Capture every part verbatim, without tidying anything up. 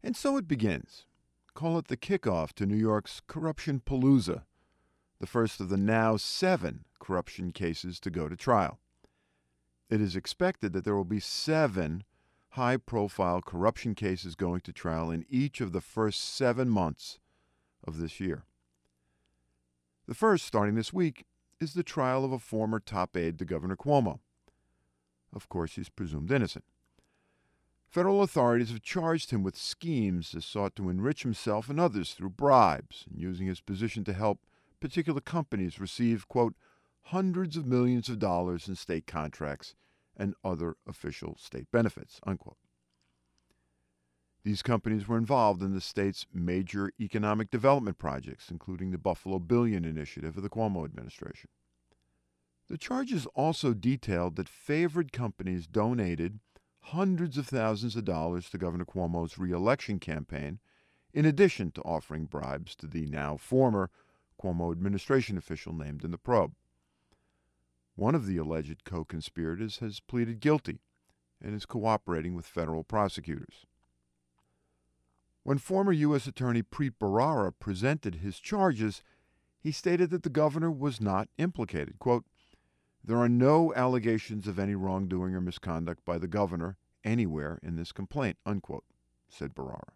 And so it begins. Call it the kickoff to New York's Corruption Palooza, the first of the now seven corruption cases to go to trial. It is expected that there will be seven high-profile corruption cases going to trial in each of the first seven months of this year. The first, starting this week, is the trial of a former top aide to Governor Cuomo. Of course, he's presumed innocent. Federal authorities have charged him with schemes that sought to enrich himself and others through bribes and using his position to help particular companies receive, quote, hundreds of millions of dollars in state contracts and other official state benefits, unquote. These companies were involved in the state's major economic development projects, including the Buffalo Billion Initiative of the Cuomo administration. The charges also detailed that favored companies donated hundreds of thousands of dollars to Governor Cuomo's re-election campaign, in addition to offering bribes to the now former Cuomo administration official named in the probe. One of the alleged co-conspirators has pleaded guilty and is cooperating with federal prosecutors. When former U S Attorney Preet Bharara presented his charges, he stated that the governor was not implicated. Quote, "There are no allegations of any wrongdoing or misconduct by the governor anywhere in this complaint," unquote, said Bharara.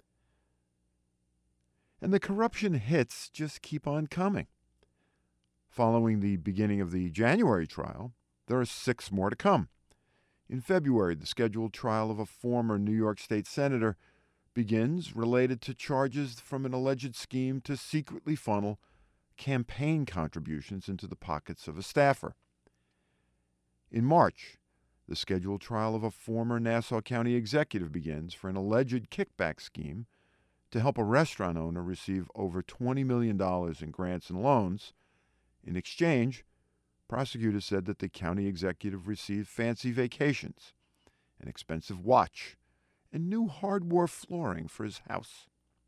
And the corruption hits just keep on coming. Following the beginning of the January trial, there are six more to come. In February, the scheduled trial of a former New York State senator begins, related to charges from an alleged scheme to secretly funnel campaign contributions into the pockets of a staffer. In March, the scheduled trial of a former Nassau County executive begins for an alleged kickback scheme to help a restaurant owner receive over twenty million dollars in grants and loans. In exchange, prosecutors said that the county executive received fancy vacations, an expensive watch, and new hardwood flooring for his house.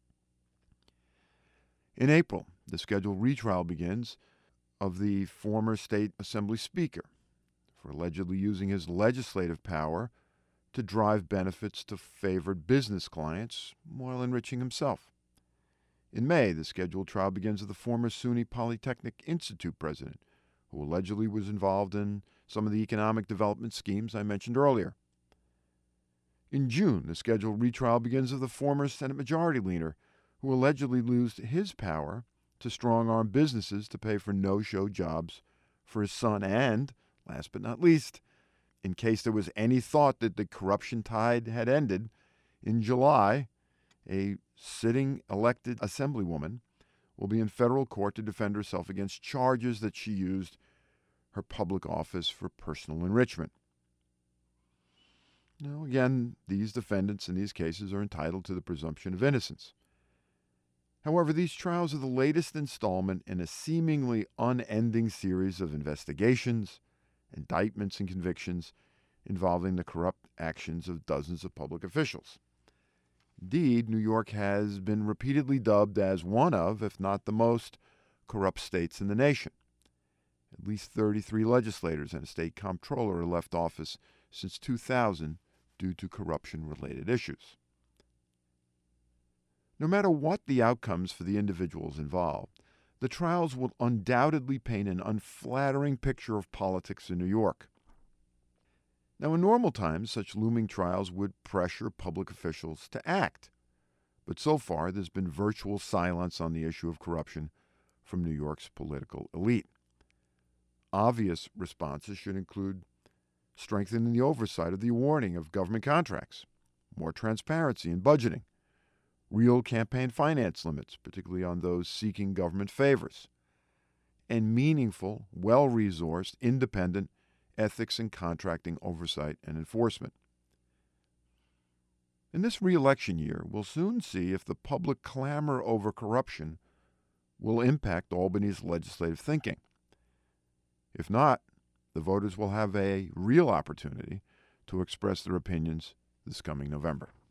In April, the scheduled retrial begins of the former State Assembly Speaker for allegedly using his legislative power to drive benefits to favored business clients while enriching himself. In May, the scheduled trial begins of the former SUNY Polytechnic Institute president, who allegedly was involved in some of the economic development schemes I mentioned earlier. In June, the scheduled retrial begins of the former Senate Majority Leader, who allegedly used his power to strong-arm businesses to pay for no-show jobs for his son and, last but not least, in case there was any thought that the corruption tide had ended, in July, a sitting elected assemblywoman will be in federal court to defend herself against charges that she used her public office for personal enrichment. Now, again, these defendants in these cases are entitled to the presumption of innocence. However, these trials are the latest installment in a seemingly unending series of investigations, indictments, and convictions involving the corrupt actions of dozens of public officials. Indeed, New York has been repeatedly dubbed as one of, if not the most, corrupt states in the nation. At least thirty-three legislators and a state comptroller have left office since two thousand due to corruption-related issues. No matter what the outcomes for the individuals involved, the trials will undoubtedly paint an unflattering picture of politics in New York. Now, in normal times, such looming trials would pressure public officials to act. But so far, there's been virtual silence on the issue of corruption from New York's political elite. Obvious responses should include strengthening the oversight of the awarding of government contracts, more transparency in budgeting, real campaign finance limits, particularly on those seeking government favors, and meaningful, well-resourced, independent ethics and contracting oversight and enforcement. In this re-election year, we'll soon see if the public clamor over corruption will impact Albany's legislative thinking. If not, the voters will have a real opportunity to express their opinions this coming November.